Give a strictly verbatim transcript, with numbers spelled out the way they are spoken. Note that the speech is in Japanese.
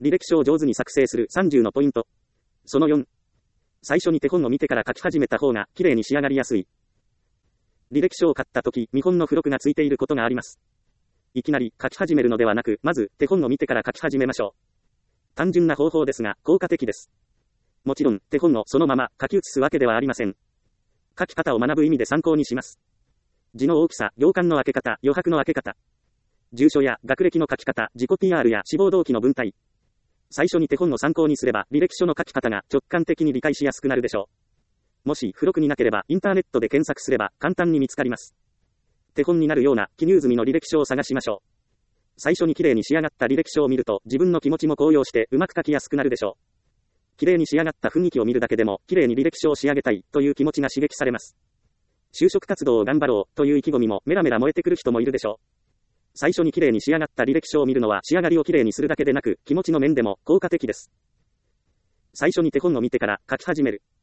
履歴書を上手に作成するさんじゅうのポイント。そのよん。最初に手本を見てから書き始めた方が綺麗に仕上がりやすい。履歴書を買った時、見本の付録がついていることがあります。いきなり書き始めるのではなく、まず手本を見てから書き始めましょう。単純な方法ですが、効果的です。もちろん、手本をそのまま書き写すわけではありません。書き方を学ぶ意味で参考にします。字の大きさ、行間の開け方、余白の開け方。住所や学歴の書き方、自己 ピーアール や志望動機の文体。最初に手本を参考にすれば、履歴書の書き方が直感的に理解しやすくなるでしょう。もし付録になければ、インターネットで検索すれば簡単に見つかります。手本になるような記入済みの履歴書を探しましょう。最初に綺麗に仕上がった履歴書を見ると、自分の気持ちも高揚してうまく書きやすくなるでしょう。綺麗に仕上がった雰囲気を見るだけでも、綺麗に履歴書を仕上げたいという気持ちが刺激されます。就職活動を頑張ろうという意気込みもメラメラ燃えてくる人もいるでしょう。最初に綺麗に仕上がった履歴書を見るのは仕上がりを綺麗にするだけでなく、気持ちの面でも効果的です。最初に手本を見てから書き始める。